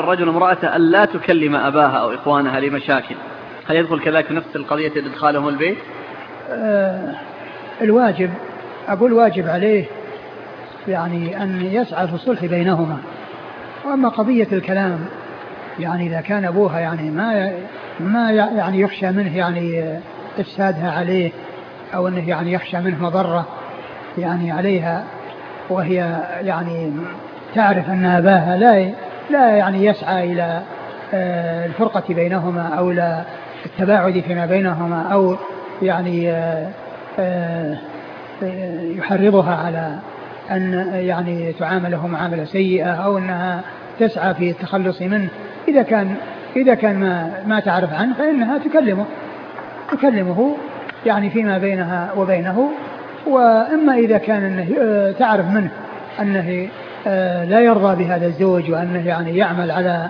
الرجل امرأته أن لا تكلم أباها أو إخوانها لمشاكل، هل يدخل كذلك نفس القضية إدخالهم البيت؟ الواجب أقول واجب عليه يعني أن يسعى في الصلح بينهما. وأما قضية الكلام يعني إذا كان أبوها يعني ما يعني يخشى منه يعني إفسادها عليه، أو أنه يعني يخشى منه مضرة يعني عليها، وهي يعني تعرف أن أباها لا يعني يسعى إلى الفرقة بينهما أو إلى التباعد فيما بينهما، أو يعني يحرضها على أن يعني تعامله معاملة سيئة، أو أنها تسعى في التخلص منه. إذا كان ما تعرف عنه فإنها تكلمه يعني فيما بينها وبينه. وإما إذا كان أنه تعرف منه أنه لا يرضى بهذا الزوج، وأنه يعني يعمل على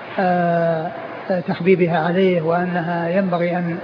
تخبيبها عليه، وأنها ينبغي أن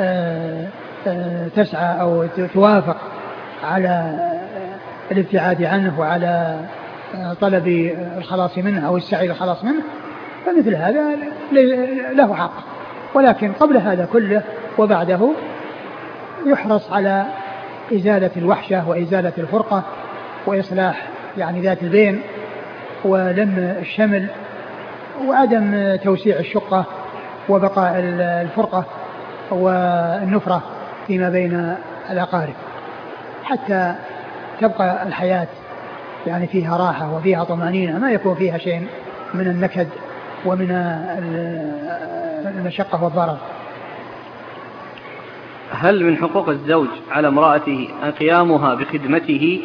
تسعى أو توافق على الابتعاد عنه وعلى طلب الخلاص منه أو السعي للخلاص منه، فمثل هذا له حق. ولكن قبل هذا كله وبعده يحرص على إزالة الوحشة وإزالة الفرقة وإصلاح يعني ذات البين ولم الشمل، وعدم توسيع الشقة وبقاء الفرقة والنفرة فيما بين الأقارب، حتى تبقى الحياة يعني فيها راحة وفيها طمأنينة، ما يكون فيها شيء من النكد ومن المشقة والضرر. هل من حقوق الزوج على امرأته قيامها بخدمته